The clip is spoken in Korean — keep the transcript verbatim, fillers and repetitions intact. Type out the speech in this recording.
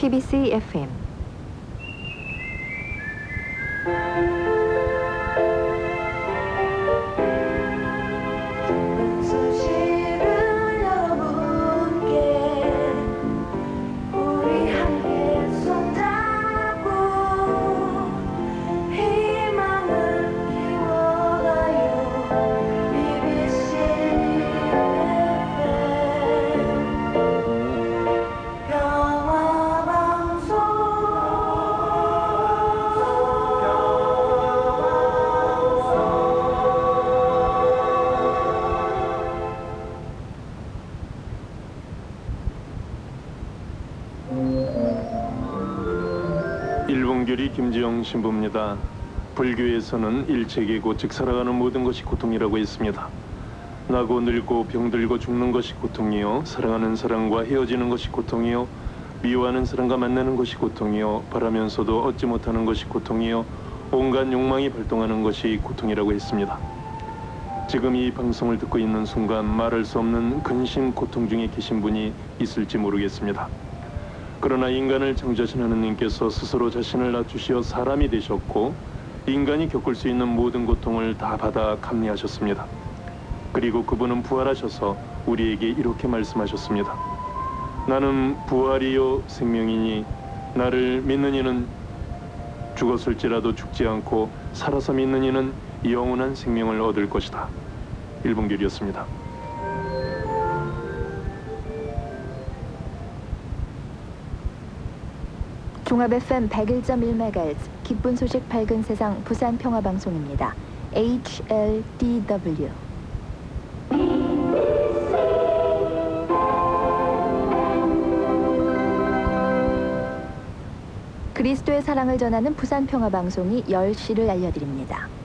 티비씨 에프엠 일본교리 김지영 신부입니다. 불교에서는 일체계고 즉 살아가는 모든 것이 고통이라고 했습니다. 나고 늙고 병들고 죽는 것이 고통이요, 사랑하는 사람과 헤어지는 것이 고통이요, 미워하는 사람과 만나는 것이 고통이요, 바라면서도 얻지 못하는 것이 고통이요, 온갖 욕망이 발동하는 것이 고통이라고 했습니다. 지금 이 방송을 듣고 있는 순간 말할 수 없는 근심 고통 중에 계신 분이 있을지 모르겠습니다. 그러나 인간을 창조하신 하느님께서 스스로 자신을 낮추시어 사람이 되셨고 인간이 겪을 수 있는 모든 고통을 다 받아 감내하셨습니다. 그리고 그분은 부활하셔서 우리에게 이렇게 말씀하셨습니다. 나는 부활이요 생명이니 나를 믿는 이는 죽었을지라도 죽지 않고 살아서 믿는 이는 영원한 생명을 얻을 것이다. 일본교리였습니다. 종합 에프엠 백일 점 일 메가헤르츠 기쁜 소식 밝은 세상 부산 평화방송입니다. 에이치엘디더블유 그리스도의 사랑을 전하는 부산 평화방송이 열 시를 알려드립니다.